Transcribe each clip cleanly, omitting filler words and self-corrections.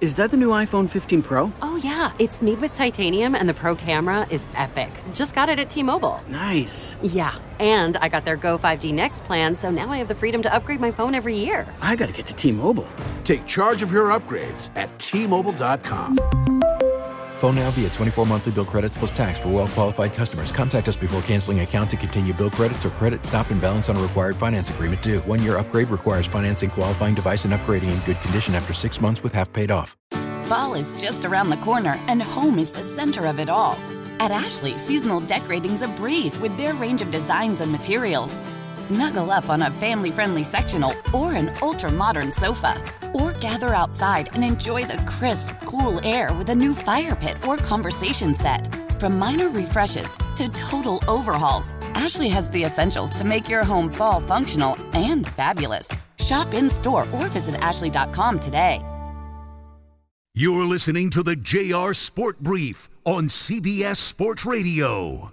Is that the new iPhone 15 Pro? Oh, yeah. It's made with titanium, and the Pro camera is epic. Just got it at T-Mobile. Nice. Yeah, and I got their Go 5G Next plan, so now I have the freedom to upgrade my phone every year. I gotta get to T-Mobile. Take charge of your upgrades at T-Mobile.com. Phone now via 24 monthly bill credits plus tax for well-qualified customers. Contact us before canceling account to continue bill credits or credit stop and balance on a required finance agreement due. 1-year upgrade requires financing qualifying device and upgrading in good condition after 6 months with half paid off. Fall is just around the corner, and home is the center of it all. At Ashley, seasonal decorating's a breeze with their range of designs and materials. Snuggle up on a family-friendly sectional or an ultra-modern sofa. Or gather outside and enjoy the crisp, cool air with a new fire pit or conversation set. From minor refreshes to total overhauls, Ashley has the essentials to make your home fall functional and fabulous. Shop in-store or visit ashley.com today. You're listening to the JR Sport Brief on CBS Sports Radio.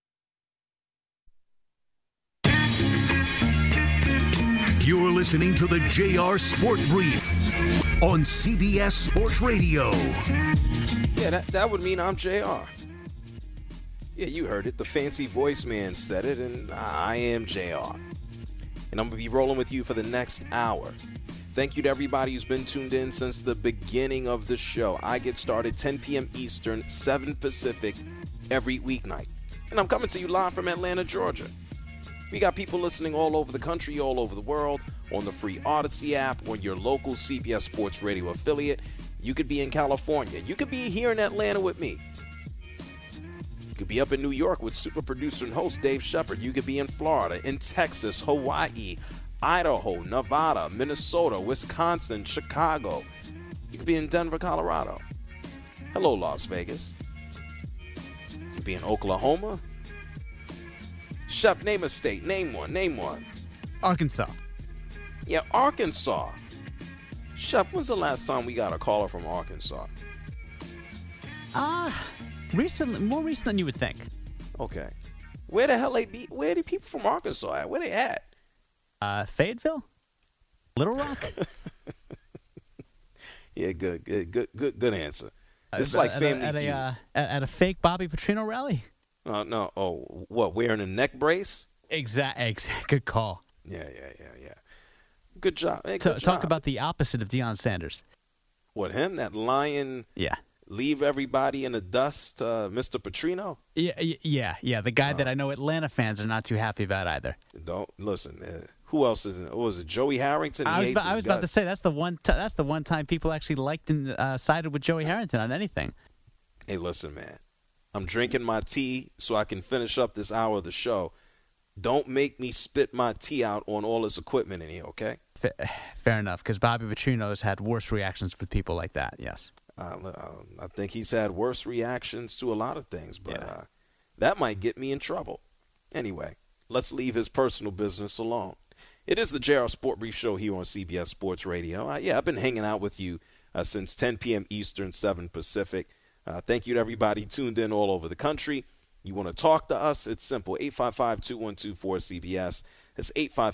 You're listening to the JR Sport Brief on CBS Sports Radio. Yeah, that would mean I'm JR. Yeah, you heard it. The fancy voice man said it, and I am JR. And I'm going to be rolling with you for the next hour. Thank you to everybody who's been tuned in since the beginning of the show. I get started 10 p.m. Eastern, 7 Pacific every weeknight. And I'm coming to you live from Atlanta, Georgia. We got people listening all over the country, all over the world, on the free Odyssey app, on your local CBS Sports Radio affiliate. You could be in California. You could be here in Atlanta with me. You could be up in New York with super producer and host Dave Shepard. You could be in Florida, in Texas, Hawaii, Idaho, Nevada, Minnesota, Wisconsin, Chicago. You could be in Denver, Colorado. Hello, Las Vegas. You could be in Oklahoma. Shep, name a state. Name one. Arkansas. Yeah, Arkansas. Shep, when's the last time we got a caller from Arkansas? Recently, more recent than you would think. Okay. Where the hell where the people from Arkansas at? Where they at? Fayetteville? Little Rock? Yeah, good answer. It's like Family Feud. At a fake Bobby Petrino rally? No. Oh, what, wearing a neck brace? Exact. Good call. Yeah. Good job. Hey, Talk about the opposite of Deion Sanders. What, him? That lion? Yeah. Leave everybody in the dust, Mr. Petrino? Yeah. The guy that I know Atlanta fans are not too happy about either. Don't listen. Who else is in it? Was it Joey Harrington? I was about to say that's the one time people actually liked and sided with Joey Harrington on anything. Hey, listen, man. I'm drinking my tea so I can finish up this hour of the show. Don't make me spit my tea out on all this equipment in here, okay? Fair enough, because Bobby Petrino's had worse reactions with people like that, yes. I think he's had worse reactions to a lot of things, but that might get me in trouble. Anyway, let's leave his personal business alone. It is the JR Sport Brief Show here on CBS Sports Radio. I've been hanging out with you since 10 p.m. Eastern, 7 Pacific. Thank you to everybody tuned in all over the country. You want to talk to us? It's simple, 855-212-4CBS. That's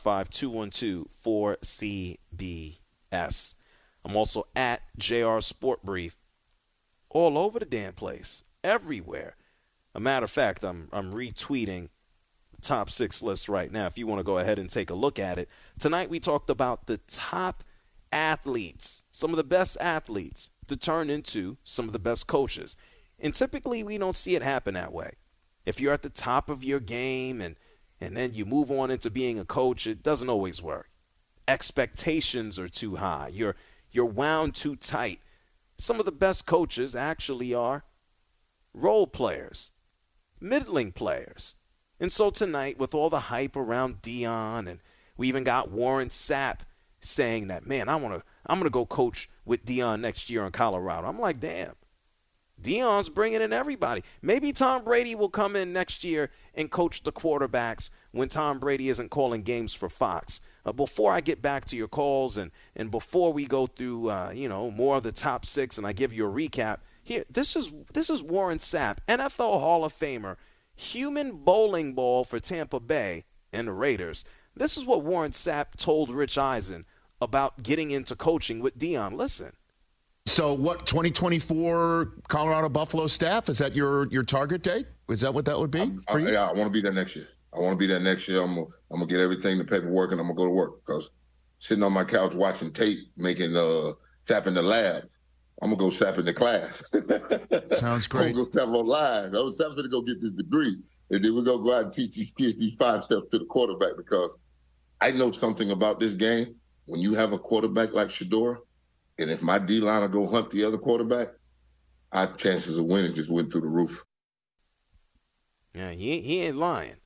855-212-4CBS. I'm also at JR Sport Brief all over the damn place, everywhere. A matter of fact, I'm retweeting the top 6 list right now if you want to go ahead and take a look at it. Tonight we talked about the top athletes, some of the best athletes to turn into some of the best coaches. And typically we don't see it happen that way. If you're at the top of your game and then you move on into being a coach, it doesn't always work. Expectations are too high. You're wound too tight. Some of the best coaches actually are role players, middling players. And so tonight, with all the hype around Deion, and we even got Warren Sapp saying that, man, I'm gonna go coach with Deion next year in Colorado. I'm like, damn. Deion's bringing in everybody. Maybe Tom Brady will come in next year and coach the quarterbacks when Tom Brady isn't calling games for Fox. Before I get back to your calls and before we go through more of the top 6 and I give you a recap, here, this is Warren Sapp, NFL Hall of Famer, human bowling ball for Tampa Bay and the Raiders. This is what Warren Sapp told Rich Eisen about getting into coaching with Deion. Listen. So what, 2024 Colorado Buffalo staff, is that your target date? Is that what that would be for you? Yeah, I want to be there next year. I'm going to get everything, the paperwork, and I'm going to go to work, because sitting on my couch watching tape, making sap in the lab, I'm going to go sap in the class. Sounds great. I'm going to go sap online. I'm going to go get this degree, and then we're going to go out and teach these kids these 5 steps to the quarterback, because I know something about this game. When you have a quarterback like Shedeur, and if my D-line will go hunt the other quarterback, our chances of winning just went through the roof. Yeah, he ain't lying.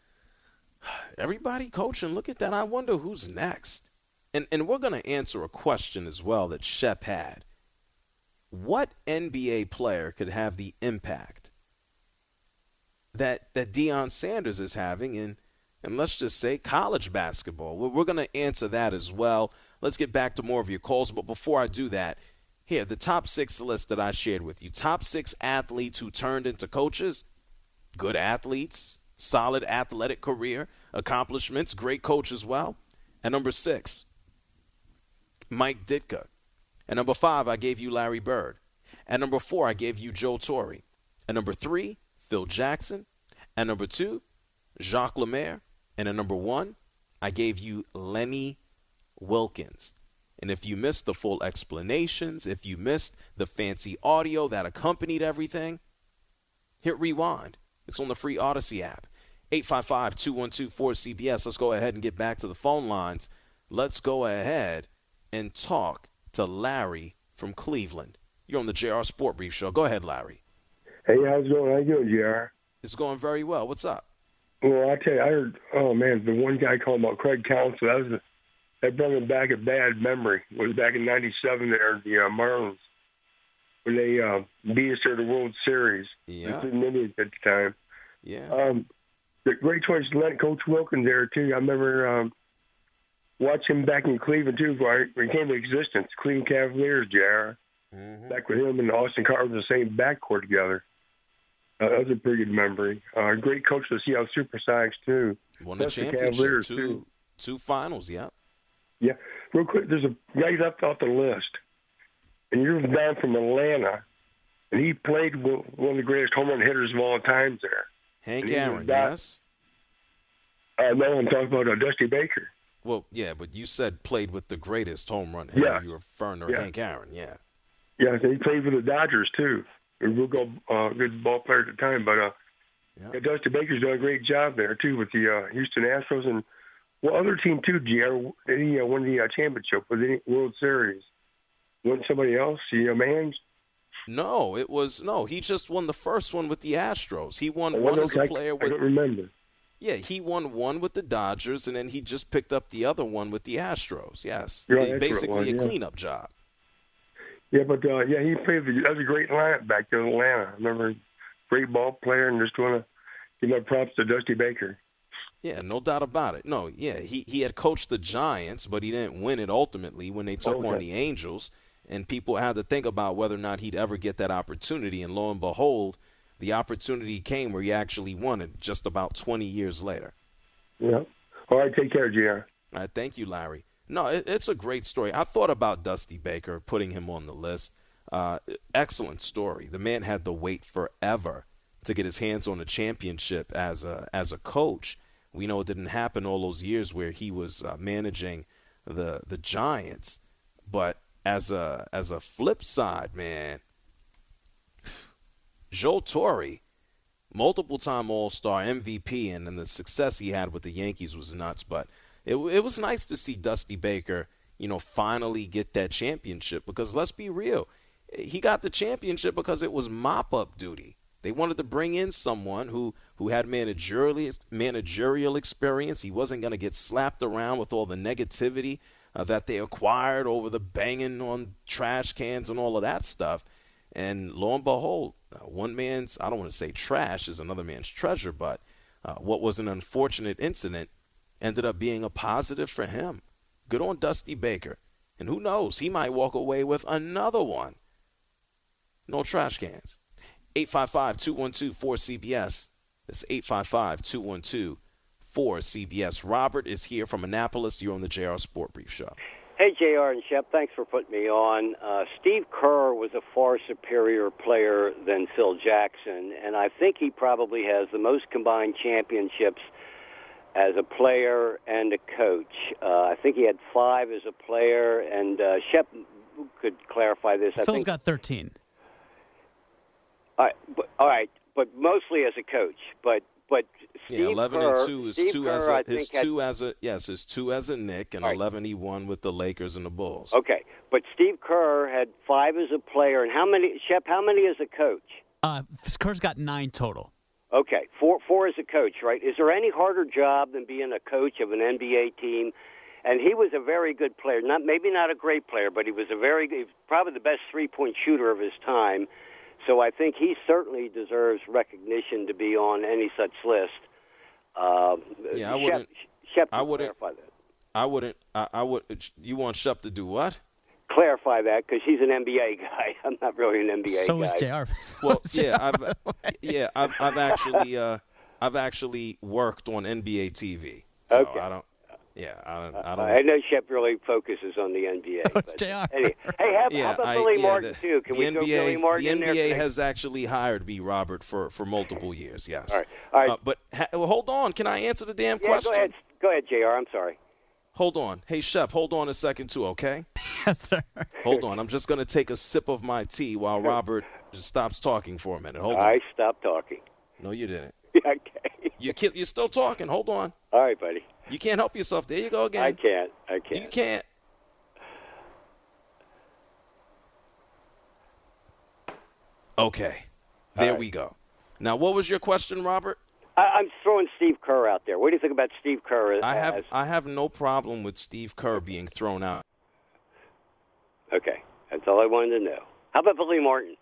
Everybody coaching, look at that. I wonder who's next. And we're going to answer a question as well that Shep had. What NBA player could have the impact that Deion Sanders is having in, and let's just say, college basketball? We're going to answer that as well. Let's get back to more of your calls. But before I do that, here, the top 6 list that I shared with you. Top 6 athletes who turned into coaches. Good athletes, solid athletic career, accomplishments, great coach as well. At number 6, Mike Ditka. At number 5, I gave you Larry Bird. At number 4, I gave you Joe Torre. At number 3, Phil Jackson. At number 2, Jacques Lemaire. And at number 1, I gave you Lenny Wilkens. And if you missed the full explanations, if you missed the fancy audio that accompanied everything, hit rewind. It's on the free Odyssey app. 855-212-4CBS. Let's go ahead and get back to the phone lines. Let's go ahead and talk to Larry from Cleveland. You're on the JR Sport Brief Show. Go ahead, Larry. Hey, how's it going? How you doing, JR? It's going very well. What's up? Well, I tell you, I heard, oh, man, the one guy called about Craig Counsell. That brought me back a bad memory. It was back in 97 there at the Marlins when they beat us at the World Series. Yeah. In Indians at the time. Yeah. The great choice lent Coach Wilkins there, too. I remember watching him back in Cleveland, too, before he came to existence. Cleveland Cavaliers, JR. Mm-hmm. Back with him and Austin Carter was the same backcourt together. That was a pretty good memory. Great coach of the Seattle Supersonics, too. Won the championship, Cavaliers, two finals, yeah. Yeah. Real quick, there's a guy left off the list, and you're down from Atlanta, and he played with one of the greatest home run hitters of all time there. Hank Aaron, yes? No, I'm talking about Dusty Baker. Well, yeah, but you said played with the greatest home run hitter. Yeah. You were referring to Hank Aaron, yeah. Yeah, so he played for the Dodgers, too. A real good ball player at the time. But Dusty Baker's done a great job there, too, with the Houston Astros. And what other team, too, GR? He won the championship with the World Series. Wasn't somebody else? Mans? No, he just won the first one with the Astros. He won one as a player with. I don't remember. Yeah, he won one with the Dodgers, and then he just picked up the other one with the Astros. Yes, right, basically a cleanup job. Yeah, but he played. That was a great lineup back there in Atlanta. I remember, great ball player, and just want to give my props to Dusty Baker. Yeah, no doubt about it. No, yeah, he had coached the Giants, but he didn't win it ultimately when they took on the Angels. And people had to think about whether or not he'd ever get that opportunity. And lo and behold, the opportunity came where he actually won it just about 20 years later. Yeah. All right, take care, JR. All right, thank you, Larry. No, it's a great story. I thought about Dusty Baker, putting him on the list. Excellent story. The man had to wait forever to get his hands on a championship as a coach. We know it didn't happen all those years where he was managing the Giants. But as a flip side, man, Joe Torre, multiple-time All-Star MVP, and the success he had with the Yankees was nuts. But it was nice to see Dusty Baker, finally get that championship, because let's be real, he got the championship because it was mop-up duty. They wanted to bring in someone who had managerial experience. He wasn't going to get slapped around with all the negativity that they acquired over the banging on trash cans and all of that stuff. And lo and behold, one man's, I don't want to say trash, is another man's treasure, but what was an unfortunate incident ended up being a positive for him. Good on Dusty Baker. And who knows, he might walk away with another one. No trash cans. 855-212-4CBS. That's 855-212-4CBS. Robert is here from Annapolis. You're on the JR Sport Brief Show. Hey, JR and Shep, thanks for putting me on. Steve Kerr was a far superior player than Phil Jackson, and I think he probably has the most combined championships as a player and a coach. I think he had 5 as a player, and Shep could clarify this. Phil's got 13. All right, but mostly as a coach. But Steve 11 Kerr, and 2 is Steve 2 Kerr, as a I his think 2 as a his 2 as a Knick, and Right. 11 he won with the Lakers and the Bulls. Okay, but Steve Kerr had 5 as a player, and how many as a coach? Kerr's got 9 total. Okay, four as a coach, right? Is there any harder job than being a coach of an NBA team? And he was a very good player. Maybe not a great player, but he was probably the best 3-point shooter of his time. So I think he certainly deserves recognition to be on any such list. Yeah, I wouldn't. Shep, I wouldn't clarify that. I wouldn't. I would. You want Shep to do what? Clarify that, because he's an NBA guy. I'm not really an NBA So guy. is JR. Well, I've actually worked on NBA TV. So Okay. I don't. I know Shep really focuses on the NBA. But JR. Anyway, hey, how about Billy Martin, too? Can we throw Billy Martin in there? The NBA has actually hired me, Robert, for multiple years, yes. All right. But hold on. Can I answer the damn question? Go ahead, JR. I'm sorry. Hold on. Hey, Shep, hold on a second, too, okay? Yes, sir. Hold on. I'm just going to take a sip of my tea while Robert just stops talking for a minute. Hold on. I stopped talking. No, you didn't. Okay. You're still talking. Hold on. All right, buddy. You can't help yourself. There you go again. I can't. You can't. Okay. There we go. Now, what was your question, Robert? I'm throwing Steve Kerr out there. What do you think about Steve Kerr? I have no problem with Steve Kerr being thrown out. Okay. That's all I wanted to know. How about Billy Martin?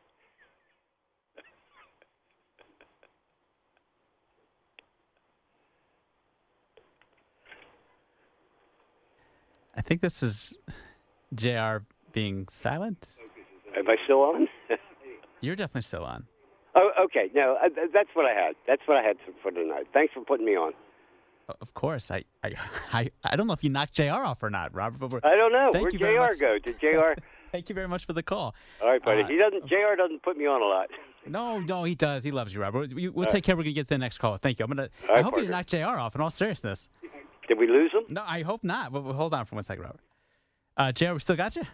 I think this is JR being silent. Am I still on? You're definitely still on. Oh, okay. No, that's what I had. That's what I had for tonight. Thanks for putting me on. Of course. I don't know if you knocked JR off or not, Robert. But I don't know. Thank Where'd you very JR much. go? Did JR? Thank you very much for the call. All right, buddy. JR doesn't put me on a lot. No, he does. He loves you, Robert. We'll take care. We're going to get to the next caller. Thank you. I hope you didn't knock JR off, in all seriousness. Did we lose him? No, I hope not. But hold on for 1 second, Robert. JR, we still got you?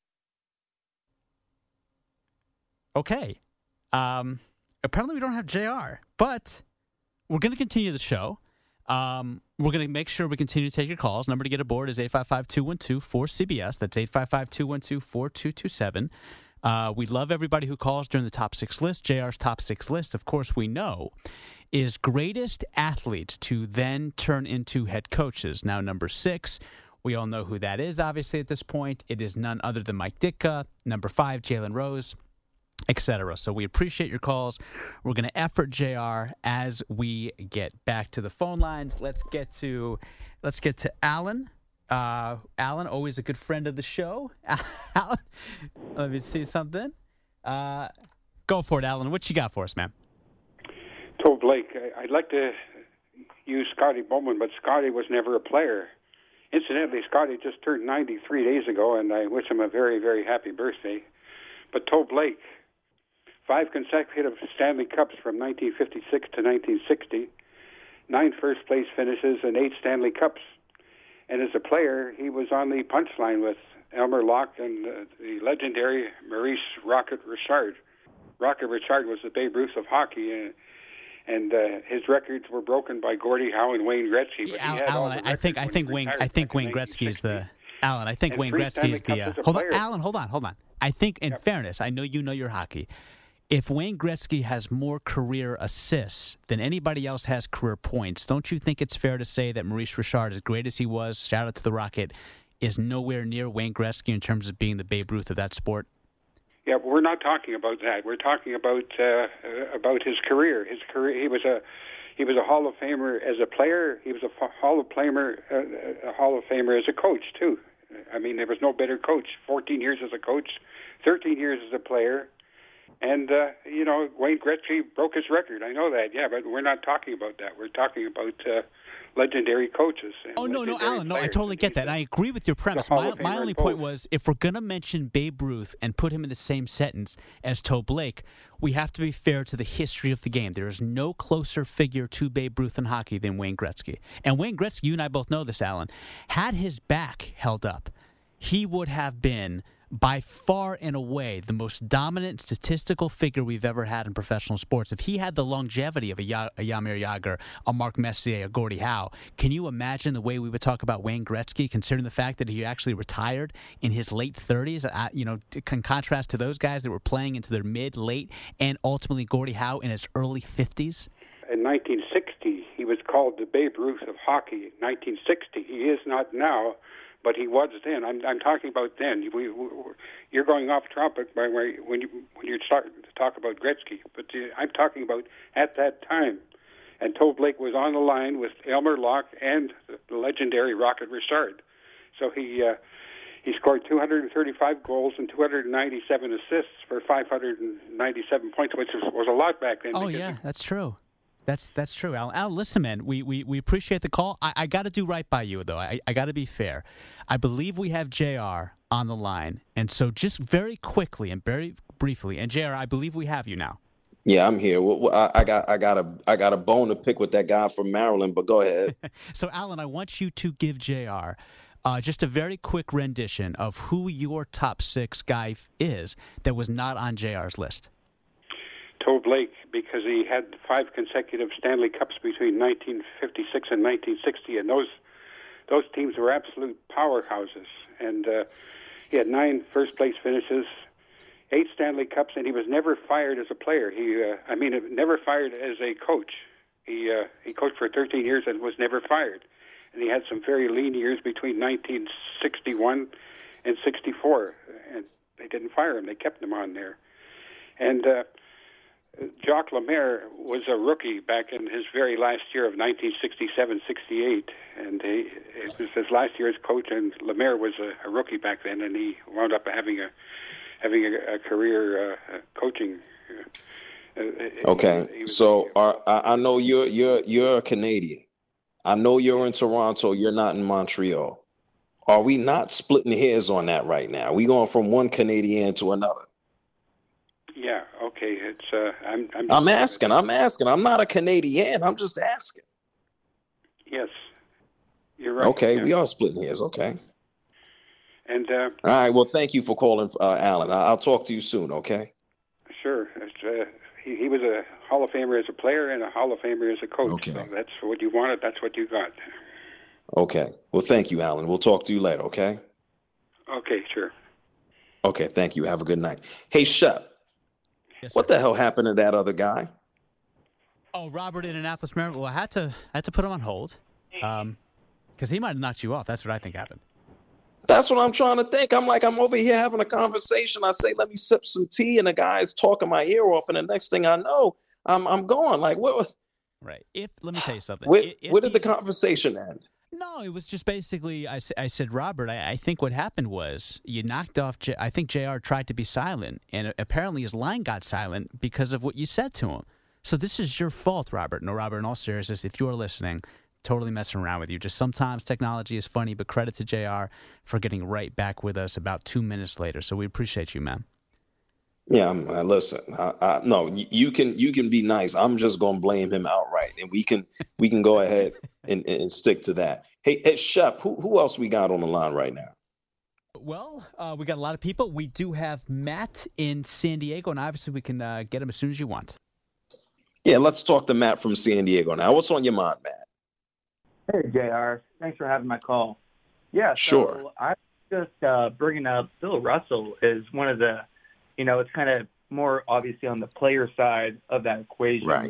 Okay. Apparently we don't have JR, but we're going to continue the show. We're going to make sure we continue to take your calls. Number to get aboard is 855-212-4CBS. That's 855-212-4227. We love everybody who calls during the top 6 list. JR's top 6 list, of course, we know, is greatest athletes to then turn into head coaches. Now, number 6, we all know who that is, obviously, at this point. It is none other than Mike Ditka. Number 5, Jalen Rose, etc. So we appreciate your calls. We're going to effort JR as we get back to the phone lines. Let's get to Alan. Alan, always a good friend of the show. Alan, let me see something. Go for it, Alan. What you got for us, man? Told Blake, I'd like to use Scotty Bowman, but Scotty was never a player. Incidentally, Scotty just turned 93 days ago, and I wish him a very, very happy birthday. But Told Blake, 5 consecutive Stanley Cups from 1956 to 1960, 9 first-place finishes, and 8 Stanley Cups. And as a player, he was on the punchline with Elmer Locke and the legendary Maurice Rocket Richard. Rocket Richard was the Babe Ruth of hockey, and his records were broken by Gordie Howe and Wayne Gretzky. But Alan, I think Wayne Gretzky is the Alan. I think Wayne Gretzky is the. Hold on. I think, in fairness, I know you know your hockey. If Wayne Gretzky has more career assists than anybody else has career points, don't you think it's fair to say that Maurice Richard, as great as he was, shout out to the Rocket, is nowhere near Wayne Gretzky in terms of being the Babe Ruth of that sport? Yeah, but we're not talking about that. We're talking about his career. His career. He was a Hall of Famer as a player. He was a Hall of Famer as a coach too. I mean, there was no better coach. 14 years as a coach, 13 years as a player. And, Wayne Gretzky broke his record. I know that, yeah, but we're not talking about that. We're talking about legendary coaches. Oh, no, Alan, no, I totally get that. I agree with your premise. My only point was, if we're going to mention Babe Ruth and put him in the same sentence as Toe Blake, we have to be fair to the history of the game. There is no closer figure to Babe Ruth in hockey than Wayne Gretzky. And Wayne Gretzky, you and I both know this, Alan, had his back held up, he would have been by far and away the most dominant statistical figure we've ever had in professional sports. If he had the longevity of a Jaromir Jagr, a Mark Messier, a Gordie Howe, can you imagine the way we would talk about Wayne Gretzky, considering the fact that he actually retired in his late 30s, in contrast to those guys that were playing into their mid, late, and ultimately Gordie Howe in his early 50s? In 1960, he was called the Babe Ruth of hockey. 1960, he is not now, but he was then. I'm talking about then. You're going off topic when you're starting to talk about Gretzky, but I'm talking about at that time. And Toe Blake was on the line with Elmer Locke and the legendary Rocket Richard. So he scored 235 goals and 297 assists for 597 points, which was a lot back then. Oh, yeah, that's true. That's true, Al. Al, listen, man, we appreciate the call. I got to do right by you, though. I got to be fair. I believe we have JR on the line. And so just very quickly and very briefly, and JR, I believe we have you now. Yeah, I'm here. I got a bone to pick with that guy from Maryland, but go ahead. So, Alan, I want you to give JR just a very quick rendition of who your top six guy is that was not on JR's list. Toe Blake, because he had 5 consecutive Stanley Cups between 1956 and 1960, and those teams were absolute powerhouses. And he had 9 first-place finishes, 8 Stanley Cups, and he was never fired as a player. Never fired as a coach. He coached for 13 years and was never fired. And he had some very lean years between 1961 and 64, and they didn't fire him. They kept him on there. And Jacques Lemaire was a rookie back in his very last year of 1967-68, and it was his last year as coach, and Lemaire was a rookie back then, and he wound up having a career coaching. Okay, so I know you're a Canadian. I know you're in Toronto. You're not in Montreal. Are we not splitting hairs on that right now? We going from one Canadian to another? Yeah. Okay. It's I'm asking. I'm not a Canadian. I'm just asking. Yes, you're right. Okay, yeah. We are splitting hairs. Okay. And all right. Well, thank you for calling, Alan. I'll talk to you soon. Okay. Sure. He was a Hall of Famer as a player and a Hall of Famer as a coach. Okay. So that's what you wanted. That's what you got. Okay. Well, thank you, Alan. We'll talk to you later. Okay. Okay. Sure. Okay. Thank you. Have a good night. Hey, Shep. Yes, what the hell happened to that other guy? Oh, Robert in Annapolis, Maryland. Well, I had to put him on hold because he might have knocked you off. That's what I think happened. That's what I'm trying to think. I'm over here having a conversation. I say, let me sip some tea, and the guy's talking my ear off, and the next thing I know, I'm going. Like, what was? Right. Let me tell you something. Where did the conversation end? No, it was just basically, I said, Robert, I think what happened was you knocked off, I think JR tried to be silent, and apparently his line got silent because of what you said to him. So this is your fault, Robert. No, Robert, in all seriousness, if you're listening, totally messing around with you. Just sometimes technology is funny, but credit to JR for getting right back with us about 2 minutes later. So we appreciate you, man. Yeah, listen. No, you can be nice. I'm just gonna blame him outright, and we can go ahead and stick to that. Hey, Shep, who else we got on the line right now? Well, we got a lot of people. We do have Matt in San Diego, and obviously we can get him as soon as you want. Yeah, let's talk to Matt from San Diego now. What's on your mind, Matt? Hey, JR. Thanks for having my call. Yeah, sure. So I'm just bringing up Bill Russell is one of the, it's kind of more obviously on the player side of that equation. Right.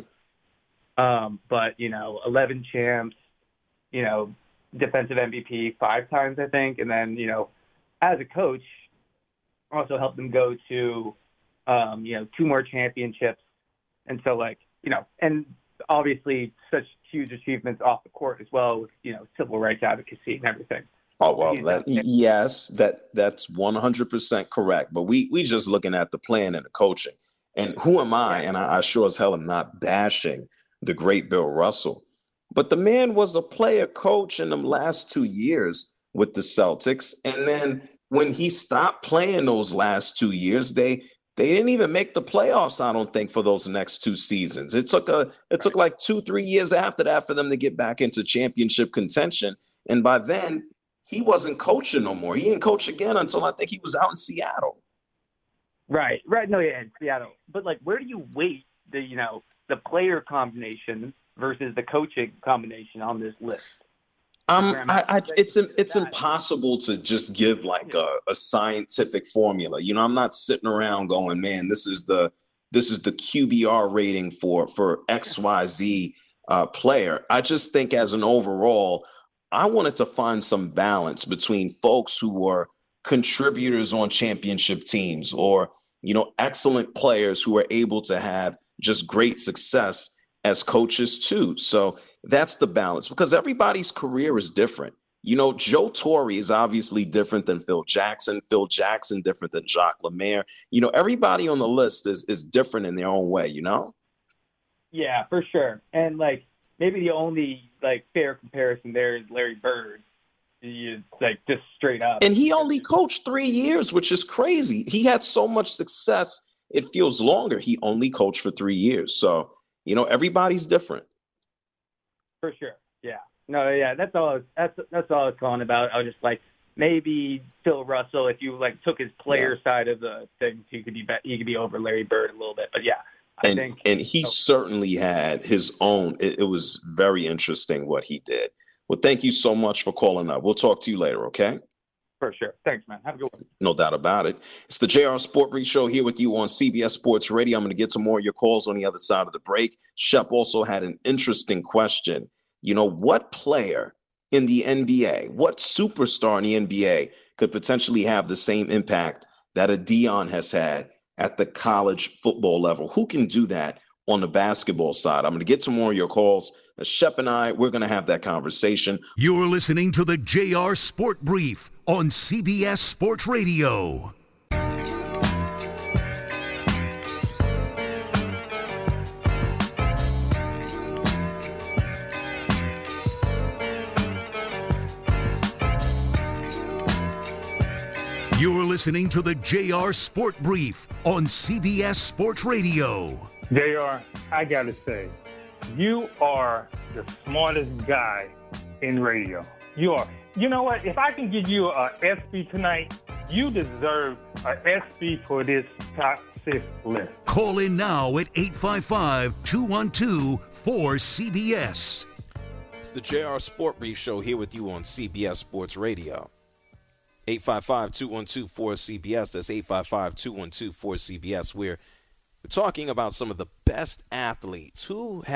But, 11 champs, defensive MVP 5 times, I think. And then, as a coach, also helped them go to, 2 more championships. And so, and obviously such huge achievements off the court as well with, civil rights advocacy and everything. Oh, well, yes, that's 100% correct. But we just looking at the plan and the coaching. And who am I? And I sure as hell am not bashing the great Bill Russell. But the man was a player coach in the last 2 years with the Celtics. And then when he stopped playing those last 2 years, they didn't even make the playoffs, I don't think, for those next 2 seasons. It took like 2-3 years after that for them to get back into championship contention. And by then, he wasn't coaching no more. He didn't coach again until I think he was out in Seattle. Right. No, yeah, in Seattle. But like, where do you weight the player combination versus the coaching combination on this list? It's impossible to just give like a scientific formula. I'm not sitting around going, man, this is the QBR rating for XYZ player. I just think as an overall, I wanted to find some balance between folks who were contributors on championship teams or, excellent players who are able to have just great success as coaches too. So that's the balance, because everybody's career is different. Joe Torre is obviously different than Phil Jackson. Phil Jackson different than Jacques Lemaire. Everybody on the list is different in their own way, Yeah, for sure. And like maybe the only like fair comparison there is Larry Bird. Like just straight up. And he only coached 3 years, which is crazy. He had so much success, it feels longer. He only coached for 3 years. So, everybody's different. For sure. Yeah. No, yeah, that's all I was calling about. I was just like, maybe Phil Russell, if you like took his player side of the thing, he could be over Larry Bird a little bit. But yeah, I think he certainly had his own. It was very interesting what he did. Well, thank you so much for calling up. We'll talk to you later, okay? For sure. Thanks, man. Have a good one. No doubt about it. It's the JR Sport Brief Show here with you on CBS Sports Radio. I'm going to get to more of your calls on the other side of the break. Shep also had an interesting question. What player in the NBA, what superstar in the NBA could potentially have the same impact that a Deion has had at the college football level? Who can do that on the basketball side? I'm going to get to more of your calls. Shep and I, we're going to have that conversation. You're listening to the JR Sport Brief on CBS Sports Radio. You're listening to the JR Sport Brief on CBS Sports Radio. JR, I got to say, you are the smartest guy in radio. You are. You know what? If I can give you a SB tonight, you deserve a SB for this top 6 list. Call in now at 855-212-4CBS. It's the JR Sport Brief Show here with you on CBS Sports Radio. 855-212-4CBS. That's 855-212-4CBS. We're talking about some of the best athletes. What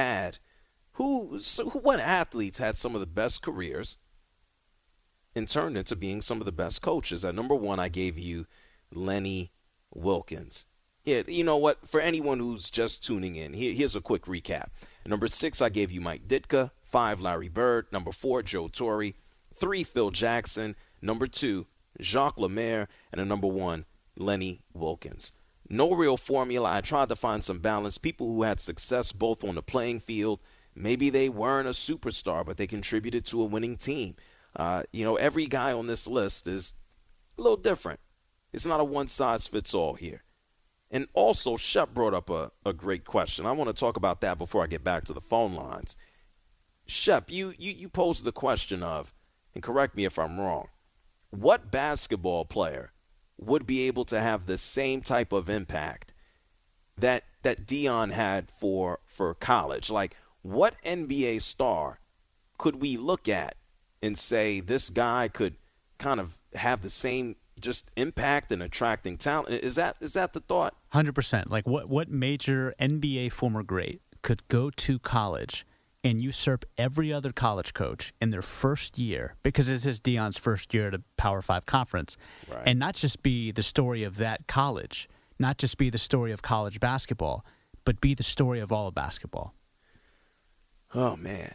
athletes had some of the best careers and turned into being some of the best coaches? At number 1, I gave you Lenny Wilkens. Yeah, you know what? For anyone who's just tuning in, here's a quick recap. At number 6, I gave you Mike Ditka. 5, Larry Bird. Number 4, Joe Torre. 3, Phil Jackson. Number 2, Jacques Lemaire. And at number 1, Lenny Wilkens. No real formula. I tried to find some balance. People who had success both on the playing field. Maybe they weren't a superstar, but they contributed to a winning team. Every guy on this list is a little different. It's not a one-size-fits-all here. And also, Shep brought up a great question. I want to talk about that before I get back to the phone lines. Shep, you posed the question of, and correct me if I'm wrong, what basketball player would be able to have the same type of impact that Deion had for college? Like, what NBA star could we look at and say this guy could kind of have the same just impact and attracting talent? Is that the thought? 100%. Like, what major NBA former great could go to college and usurp every other college coach in their first year, because this is Deion's first year at a Power 5 conference, right, and not just be the story of that college, not just be the story of college basketball, but be the story of all of basketball? Oh, man.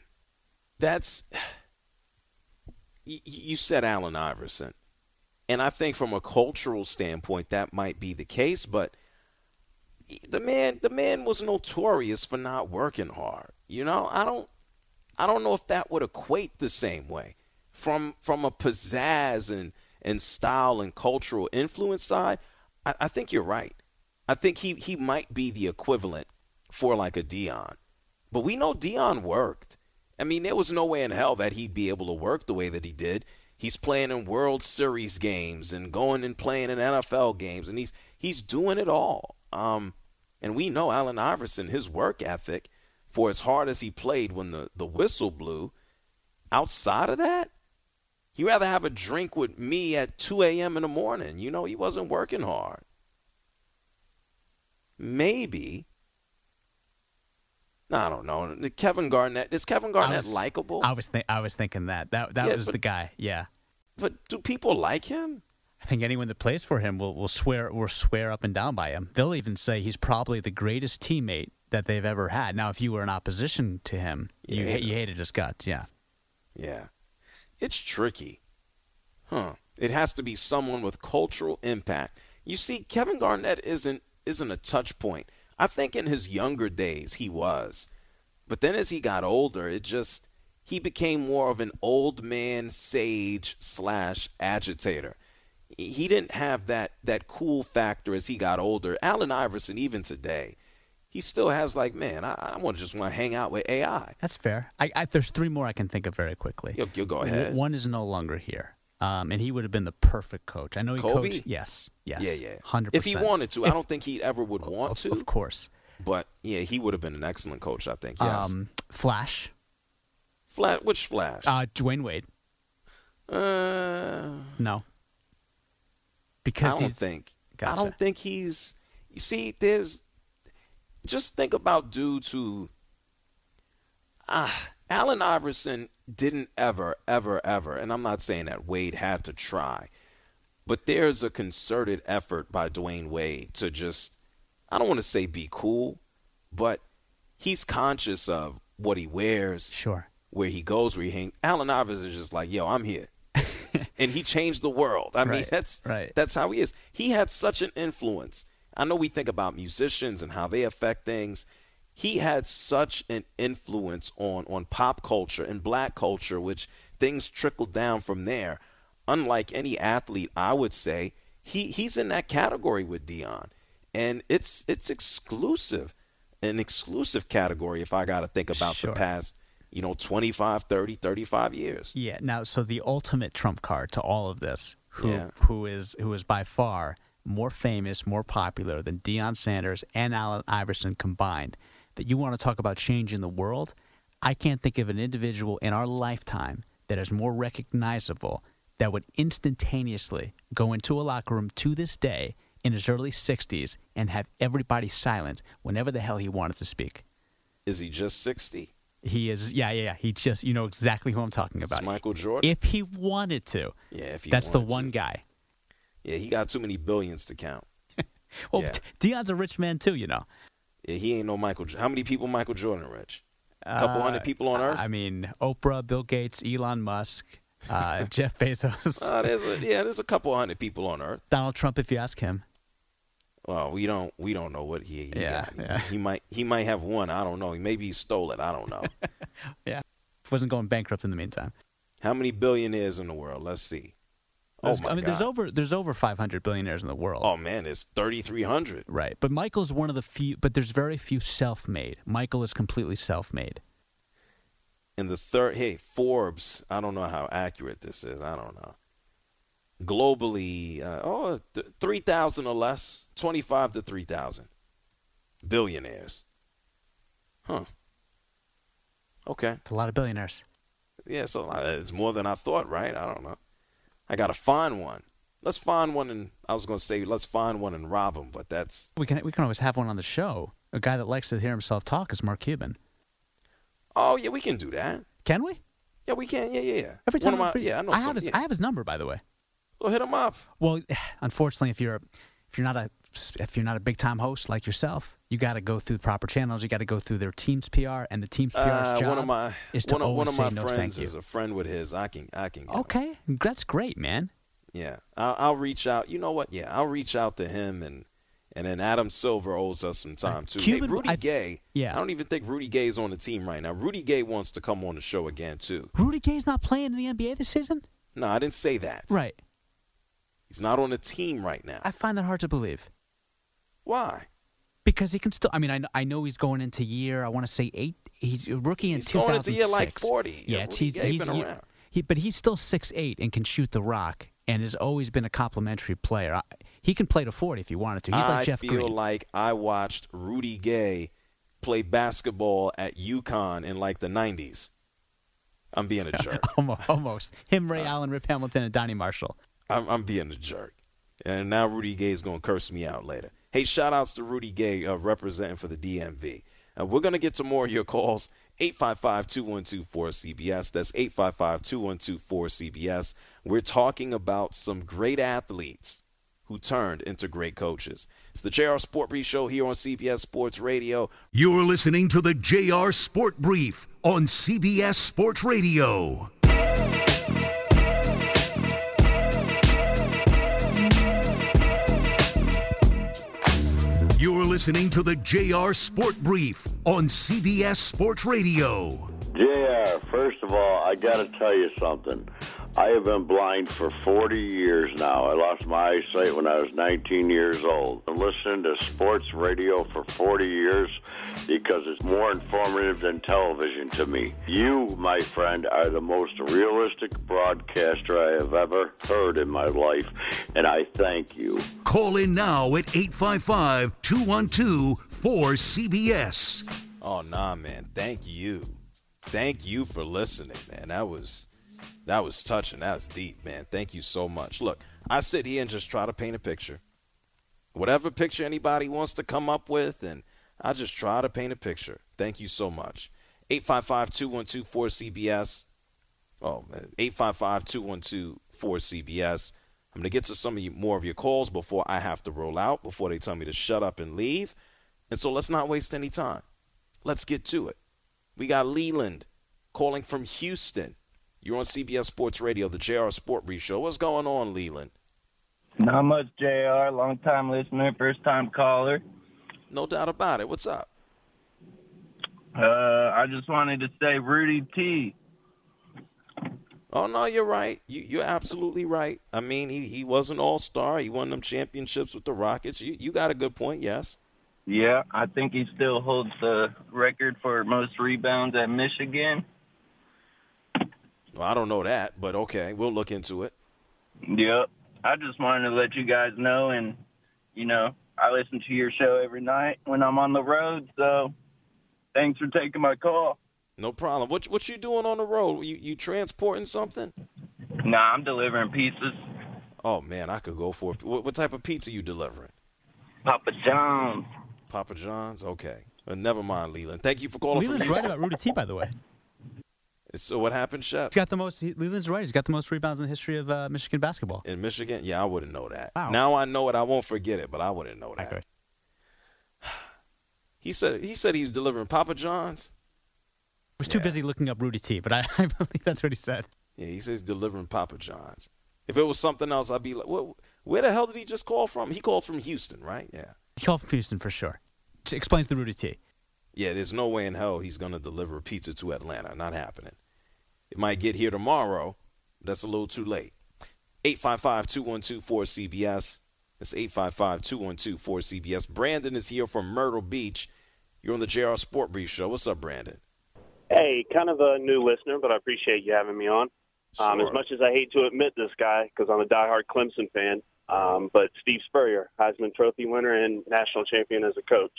You said Allen Iverson. And I think from a cultural standpoint, that might be the case. But the man was notorious for not working hard. You know, I don't know if that would equate the same way from a pizzazz and style and cultural influence side. I think you're right. I think he might be the equivalent for like a Deion. But we know Deion worked. I mean, there was no way in hell that he'd be able to work the way that he did. He's playing in World Series games and going and playing in NFL games, and he's doing it all. And we know Allen Iverson, his work ethic, for as hard as he played when the whistle blew, outside of that, he'd rather have a drink with me at 2 a.m. in the morning. You know, he wasn't working hard. Maybe. No, I don't know. Kevin Garnett. Is Kevin Garnett likable? I was thinking that. That was the guy. Yeah. But do people like him? I think anyone that plays for him will swear up and down by him. They'll even say he's probably the greatest teammate that they've ever had. Now, if you were in opposition to him, you hated his guts. Yeah. Yeah. It's tricky. It has to be someone with cultural impact. You see, Kevin Garnett isn't a touch point. I think in his younger days he was. But then as he got older, he became more of an old man sage / agitator. He didn't have that cool factor as he got older. Allen Iverson, even today, he still has like, man, I want to hang out with AI. That's fair. There's 3 more I can think of very quickly. You'll go ahead. One is no longer here. And he would have been the perfect coach. I know he Kobe? coached. Yes. Yeah. 100%. If he wanted to. I don't think he ever would want to. Of course. But, yeah, he would have been an excellent coach, I think, yes. Flash. Which Flash? Dwayne Wade. No. Because I don't think he's – you see, just think about dudes who Allen Iverson didn't ever, and I'm not saying that Wade had to try, but there's a concerted effort by Dwayne Wade to just, I don't want to say be cool, but he's conscious of what he wears, sure, where he goes, where he hangs. Allen Iverson is just like, yo, I'm here. And he changed the world. I mean, that's how he is. He had such an influence. I know we think about musicians and how they affect things. He had such an influence on pop culture and black culture, which things trickled down from there. Unlike any athlete, I would say, he's in that category with Deion. And it's exclusive, an exclusive category if I got to think about the past 25, 30, 35 years. Yeah. Now, so the ultimate trump card to all of this, who is by far more famous, more popular than Deion Sanders and Allen Iverson combined, that you want to talk about changing the world, I can't think of an individual in our lifetime that is more recognizable that would instantaneously go into a locker room to this day in his early 60s and have everybody silent whenever the hell he wanted to speak. Is he just 60? He is, yeah. He just, you know exactly who I'm talking about. It's Michael Jordan? If he wanted to. Yeah, if he That's the wanted one to. guy. Yeah, he got too many billions to count. Well, Deion's a rich man too, you know. Yeah, he ain't no Michael. How many people Michael Jordan rich? A couple hundred people on Earth? I mean, Oprah, Bill Gates, Elon Musk, Jeff Bezos. There's a couple hundred people on Earth. Donald Trump, if you ask him. Well, we don't know what he got. Yeah. He might have one. I don't know. Maybe he stole it. I don't know. Yeah. Wasn't going bankrupt in the meantime. How many billionaires in the world? Let's see. God. There's over 500 billionaires in the world. Oh man, it's 3,300. Right, but Michael's one of the few. But there's very few self-made. Michael is completely self-made. In the Forbes. I don't know how accurate this is. I don't know. Globally, 3,000 or less, 25 to 3,000 billionaires. Huh. Okay. It's a lot of billionaires. Yeah, so it's more than I thought, right? I don't know. I got to find one. Let's find one, and I was going to say let's find one and rob him, but that's... We can always have one on the show. A guy that likes to hear himself talk is Mark Cuban. Oh, yeah, we can do that. Can we? Yeah, we can. Yeah. Every time I have his number, by the way. Well, hit him up. Well, unfortunately, if you're not a big time host like yourself, you got to go through the proper channels. You got to go through their team's PR, and the team's PR's job is to always say no thank you. One of my friends is a friend with his. I can. Okay, that's great, man. Yeah, I'll reach out. You know what? Yeah, I'll reach out to him and And then Adam Silver owes us some time, too. Cuban, Rudy Gay, yeah. I don't even think Rudy Gay is on the team right now. Rudy Gay wants to come on the show again, too. Rudy Gay's not playing in the NBA this season? No, I didn't say that. Right. He's not on the team right now. I find that hard to believe. Why? Because he can still. I mean, I know he's going into year. I want to say 8. He's a rookie in 2006. He's going into year like 40. Yeah, he's been around. But he's still 6'8" and can shoot the rock, and has always been a complimentary player. He can play to 40 if he wanted to. He's like Jeff Green. I feel like I watched Rudy Gay play basketball at UConn in like the 90s. I'm being a jerk. Almost. Him, Ray Allen, Rip Hamilton, and Donnie Marshall. I'm being a jerk. And now Rudy Gay is going to curse me out later. Hey, shout-outs to Rudy Gay representing for the DMV. We're going to get to more of your calls. 855-212-4CBS. That's 855-212-4CBS. We're talking about some great athletes who turned into great coaches. It's the JR Sport Brief Show here on CBS Sports Radio. You're listening to the JR Sport Brief on CBS Sports Radio. You're listening to the JR Sport Brief on CBS Sports Radio. JR, first of all, I got to tell you something. I have been blind for 40 years now. I lost my eyesight when I was 19 years old. I've listened to sports radio for 40 years because it's more informative than television to me. You, my friend, are the most realistic broadcaster I have ever heard in my life, and I thank you. Call in now at 855-212-4CBS. Oh, nah, man. Thank you. Thank you for listening, man. That was touching. That was deep, man. Thank you so much. Look, I sit here and just try to paint a picture. Whatever picture anybody wants to come up with, and I just try to paint a picture. Thank you so much. 855-212-4CBS. Oh, man. 855-212-4CBS. I'm going to get to some of more of your calls before I have to roll out, before they tell me to shut up and leave. And so let's not waste any time. Let's get to it. We got Leland calling from Houston. You're on CBS Sports Radio, the JR Sport Brief Show. What's going on, Leland? Not much, JR. Long-time listener, first-time caller. No doubt about it. What's up? I just wanted to say Rudy T. Oh, no, you're right. You're absolutely right. I mean, he was an all-star. He won them championships with the Rockets. You got a good point, yes. Yeah, I think he still holds the record for most rebounds at Michigan. Well, I don't know that, but okay, we'll look into it. Yep. I just wanted to let you guys know, and, you know, I listen to your show every night when I'm on the road, so thanks for taking my call. No problem. What you doing on the road? You transporting something? Nah, I'm delivering pizzas. Oh, man, I could go for it. What type of pizza you delivering? Papa John's. Papa John's? Okay. Never mind, Leland. Thank you for calling. Leland's right about Rudy T, by the way. So what happened, Shep? Leland's right. He's got the most rebounds in the history of Michigan basketball. In Michigan? Yeah, I wouldn't know that. Wow. Now I know it. I won't forget it, but I wouldn't know that. Okay. He said he was delivering Papa John's. I was too busy looking up Rudy T, but I believe that's what he said. Yeah, he says delivering Papa John's. If it was something else, I'd be like, where the hell did he just call from? He called from Houston, right? Yeah. He called from Houston for sure. Explains the Rudy T. Yeah, there's no way in hell he's going to deliver pizza to Atlanta. Not happening. It might get here tomorrow, but that's a little too late. 855-212-4CBS. That's 855-212-4CBS. Brandon is here from Myrtle Beach. You're on the JR Sport Brief Show. What's up, Brandon? Hey, kind of a new listener, but I appreciate you having me on. Sure. As much as I hate to admit this guy, because I'm a diehard Clemson fan, but Steve Spurrier, Heisman Trophy winner and national champion as a coach.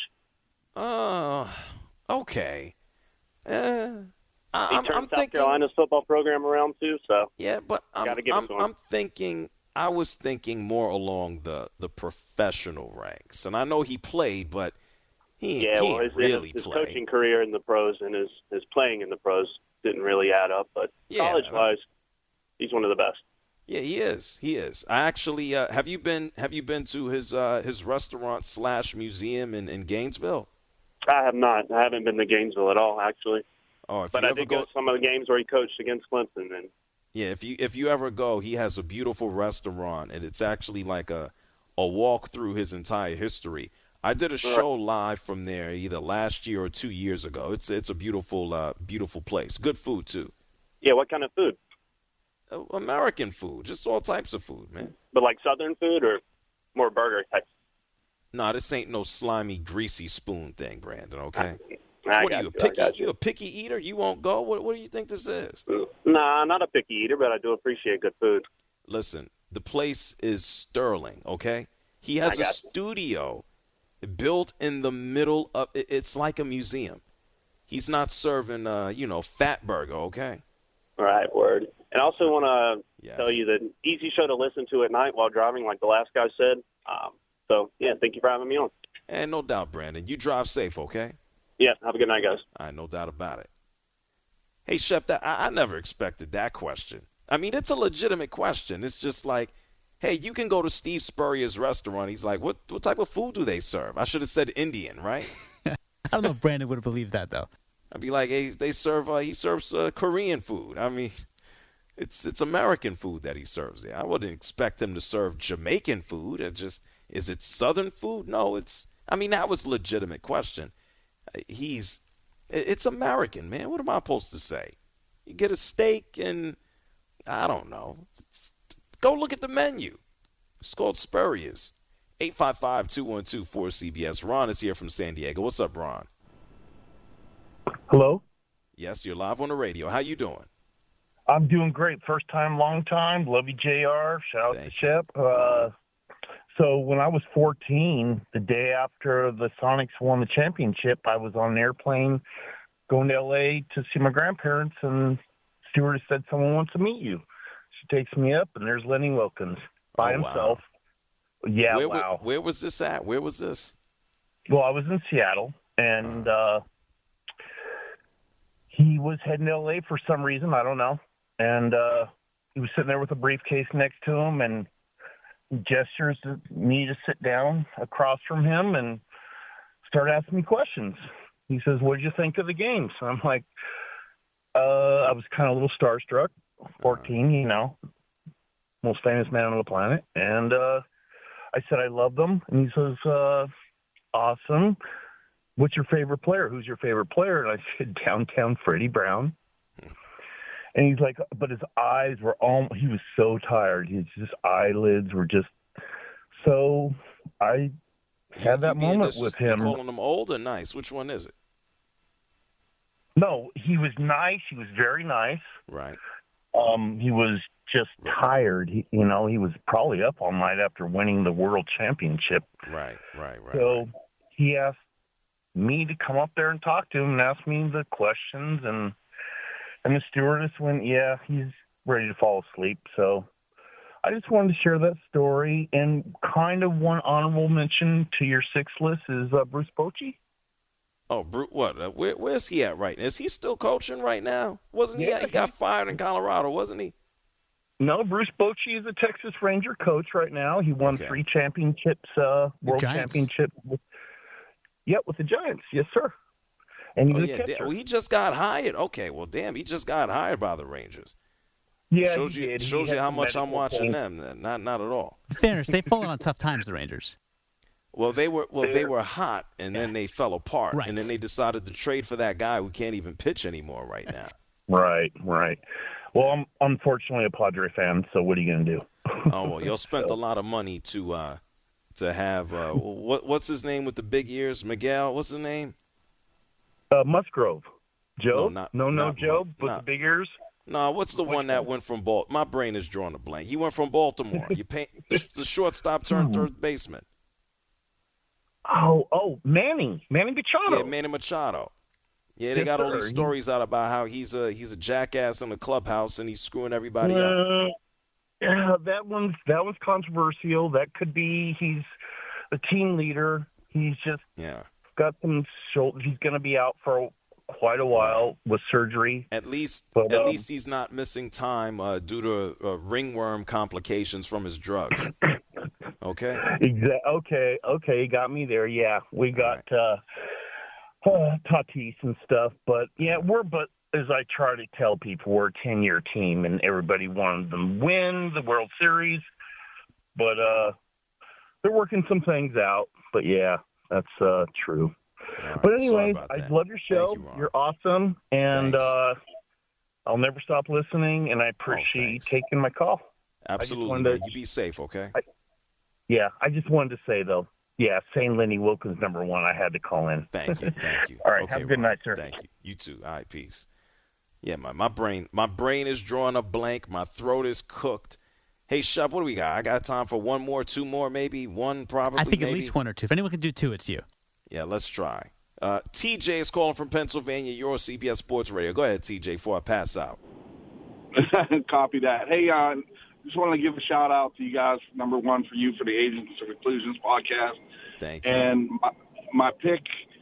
Okay. He turned South Carolina's football program around too, so yeah, but I was thinking more along the professional ranks, and I know he played, but he can't really his play. coaching career in the pros and his playing in the pros didn't really add up, but college-wise, he's one of the best. Yeah, he is. He is. I actually have you been to his restaurant / museum in Gainesville? I have not. I haven't been to Gainesville at all, actually. Oh, but I did go to some of the games where he coached against Clemson. And yeah, if you ever go, he has a beautiful restaurant, and it's actually like a walk through his entire history. I did a show live from there either last year or 2 years ago. It's a beautiful, beautiful place. Good food, too. Yeah, what kind of food? American food, just all types of food, man. But like Southern food or more burger type? No, this ain't no slimy, greasy spoon thing, Brandon, okay? I What are you, a got you a picky eater? You won't go? What do you think this is? Nah, I'm not a picky eater, but I do appreciate good food. Listen, the place is sterling, okay? He has a studio built in the middle of it's like a museum. He's not serving, fat burger, okay? All right, word. And I also want to tell you that easy show to listen to at night while driving, like the last guy said. So, yeah, thank you for having me on. And no doubt, Brandon. You drive safe, okay? Yeah, have a good night, guys. I no doubt about it. Hey, Shep, I never expected that question. I mean, it's a legitimate question. It's just like, hey, you can go to Steve Spurrier's restaurant. He's like, what type of food do they serve? I should have said Indian, right? I don't know if Brandon would have believed that, though. I'd be like, hey, he serves Korean food. I mean, it's American food that he serves there. I wouldn't expect him to serve Jamaican food. Is it Southern food? No, that was a legitimate question. It's American, man. What am I supposed to say? You get a steak and, I don't know. Go look at the menu. It's called Spurrier's. 855-212-4CBS. Ron is here from San Diego. What's up, Ron? Hello? Yes, you're live on the radio. How you doing? I'm doing great. First time, long time. Love you, JR. Shout out to Shep. So when I was 14, the day after the Sonics won the championship, I was on an airplane going to L.A. to see my grandparents, and stewardess said, someone wants to meet you. She takes me up, and there's Lenny Wilkens by himself. Wow. Yeah, wow. Where was this at? Where was this? Well, I was in Seattle, and he was heading to L.A. for some reason. I don't know. And he was sitting there with a briefcase next to him, and gestures to me to sit down across from him and start asking me questions. He says, what did you think of the game? So I'm like, I was kind of a little starstruck, 14, most famous man on the planet. And I said, I love them. And he says, awesome. What's your favorite player? Who's your favorite player? And I said, Downtown Freddie Brown. And he's like, but his eyes were he was so tired. His eyelids were just so. I had that moment with him. You calling him old or nice? Which one is it? No, he was nice. He was very nice. Right. He was just tired. He was probably up all night after winning the world championship. Right. So he asked me to come up there and talk to him and ask me the questions, and the stewardess went, yeah, he's ready to fall asleep. So I just wanted to share that story. And kind of one honorable mention to your sixth list is Bruce Bochy. Oh, Bruce, what? Where's he at right now? Is he still coaching right now? Wasn't he? He got fired in Colorado, wasn't he? No, Bruce Bochy is a Texas Ranger coach right now. He won 3 championships, world championship. With the Giants. Yes, sir. And he just got hired. Okay, well, damn, he just got hired by the Rangers. Yeah, shows you how much I'm watching them. Then. Not at all. In fairness, they've fallen on tough times, the Rangers. Well, they were hot, and then they fell apart, and then they decided to trade for that guy who can't even pitch anymore right now. Right. Well, I'm unfortunately a Padre fan, so what are you going to do? Oh well, you'll spend a lot of money to have what's his name with the big ears? Miguel, what's his name? Musgrove. Joe? No, Joe, with the big ears? No, what's the one that went from Baltimore? My brain is drawing a blank. He went from Baltimore. The shortstop turned third baseman. Oh, Manny Machado. Yeah, Manny Machado. Yeah, they got all these stories out about how he's a jackass in the clubhouse and he's screwing everybody up. Yeah, that one's controversial. That could be he's the team leader. He's just got some shoulders. He's going to be out for quite a while with surgery. At least he's not missing time due to ringworm complications from his drugs. Okay. Okay. You got me there. Yeah, we got Tatis and stuff, but as I try to tell people, we're a 10-year team, and everybody wanted them to win the World Series, but they're working some things out. But yeah, that's true. But anyways, I love your show. You're awesome, and I'll never stop listening. And I appreciate you taking my call. Absolutely, you be safe, okay? I just wanted to say though, saying Lenny Wilkins #1. I had to call in. Thank you. All right, okay, have a good night, sir. Thank you. You too. All right, peace. Yeah, my brain is drawing a blank. My throat is cooked. Hey, Shub, what do we got? I got time for one more, two more, maybe one, probably. I think maybe. At least one or two. If anyone can do two, it's you. Yeah, let's try. TJ is calling from Pennsylvania. You're on CBS Sports Radio. Go ahead, TJ, before I pass out. Copy that. Hey, just want to give a shout out to you guys. #1 for you for the Agents of Inclusions podcast. Thank you. And my pick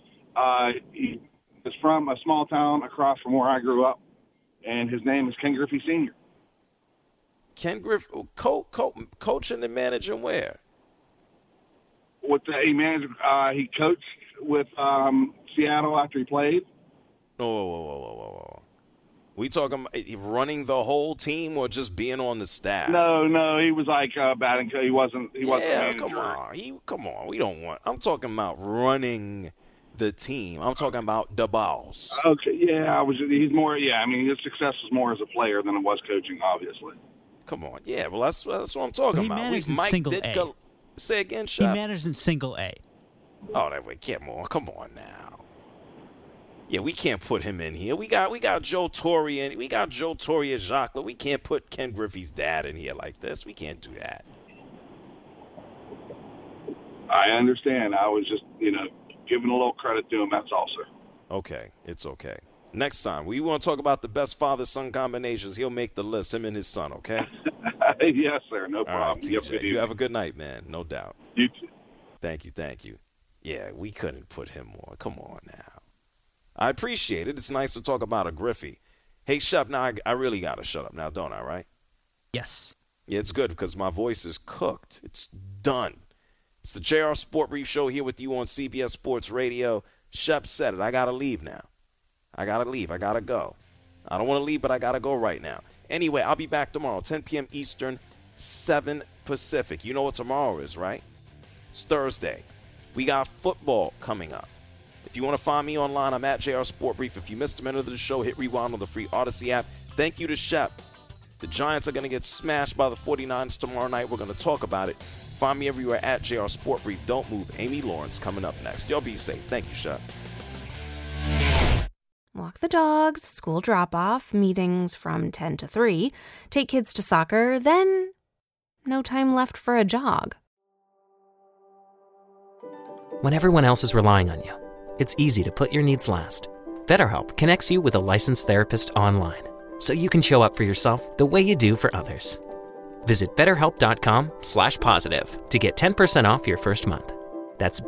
is from a small town across from where I grew up, and his name is Ken Griffey Sr. Ken Griffey, coaching and managing where? With he managed, he coached with Seattle after he played. Whoa. We talking about running the whole team or just being on the staff? No, he was like batting. He wasn't. Yeah, come on. We don't want. I'm talking about running the team. I'm talking about the boss. Okay, yeah, he's more. Yeah, I mean, his success was more as a player than it was coaching, obviously. Come on, yeah. Well, that's what I'm talking about. He managed in single A. Say again, Shop. He managed in single A. Oh, that way. Come on now. Yeah, we can't put him in here. We got Joe Torre in. We got Joe Torre and Jacques. We can't put Ken Griffey's dad in here like this. We can't do that. I understand. I was just, giving a little credit to him. That's all, sir. Okay, it's okay. Next time, we want to talk about the best father-son combinations. He'll make the list, him and his son, okay? Yes, sir. No problem. All right, TJ, you have a good night, man. No doubt. You too. Thank you. Yeah, we couldn't put him on. Come on now. I appreciate it. It's nice to talk about a Griffey. Hey, Shep, now I really got to shut up now, don't I, right? Yes. Yeah, it's good because my voice is cooked. It's done. It's the JR Sport Brief Show here with you on CBS Sports Radio. Shep said it. I got to leave now. I got to leave. I got to go. I don't want to leave, but I got to go right now. Anyway, I'll be back tomorrow, 10 p.m. Eastern, 7 Pacific. You know what tomorrow is, right? It's Thursday. We got football coming up. If you want to find me online, I'm at JR Sport Brief. If you missed a minute of the show, hit rewind on the free Odyssey app. Thank you to Shep. The Giants are going to get smashed by the 49ers tomorrow night. We're going to talk about it. Find me everywhere at JR Sport Brief. Don't move. Amy Lawrence coming up next. Y'all be safe. Thank you, Shep. Walk the dogs, school drop-off, meetings from 10 to 3, take kids to soccer, then no time left for a jog. When everyone else is relying on you, it's easy to put your needs last. BetterHelp connects you with a licensed therapist online, so you can show up for yourself the way you do for others. Visit BetterHelp.com/positive to get 10% off your first month. That's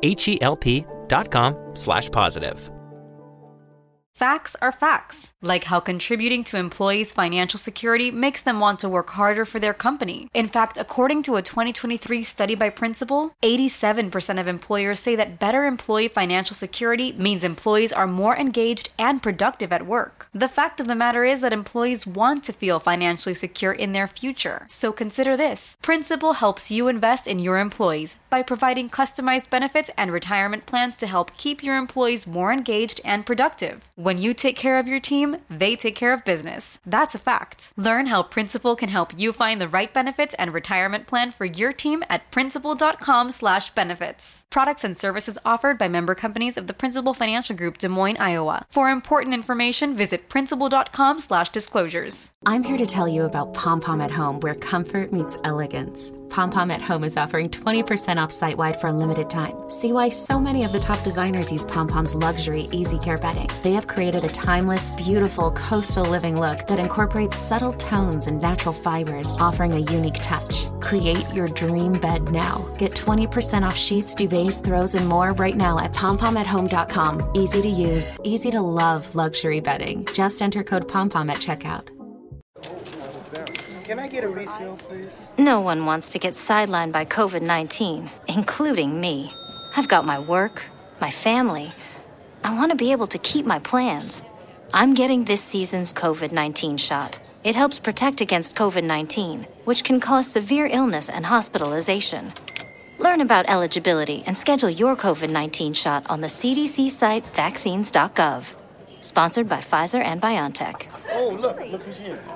BetterHelp.com/positive. Facts are facts, like how contributing to employees' financial security makes them want to work harder for their company. In fact, according to a 2023 study by Principal, 87% of employers say that better employee financial security means employees are more engaged and productive at work. The fact of the matter is that employees want to feel financially secure in their future. So consider this. Principal helps you invest in your employees by providing customized benefits and retirement plans to help keep your employees more engaged and productive. When you take care of your team, they take care of business. That's a fact. Learn how Principal can help you find the right benefits and retirement plan for your team at principal.com/benefits. Products and services offered by member companies of the Principal Financial Group, Des Moines, Iowa. For important information, visit principal.com/disclosures. I'm here to tell you about Pom Pom at Home, where comfort meets elegance. Pom Pom at Home is offering 20% off site-wide for a limited time. See why so many of the top designers use Pom Pom's luxury Easy Care bedding. They have created a timeless, beautiful coastal living look that incorporates subtle tones and natural fibers, offering a unique touch. Create your dream bed now. Get 20% off sheets, duvets, throws, and more right now at pompomathome.com. Easy to use, easy to love luxury bedding. Just enter code POMPOM at checkout. Can I get a refill, please? No one wants to get sidelined by COVID-19, including me. I've got my work, my family. I want to be able to keep my plans. I'm getting this season's COVID-19 shot. It helps protect against COVID-19, which can cause severe illness and hospitalization. Learn Learn about eligibility and schedule your COVID-19 shot on the CDC site vaccines.gov. Sponsored by Pfizer and BioNTech. Oh, look who's here.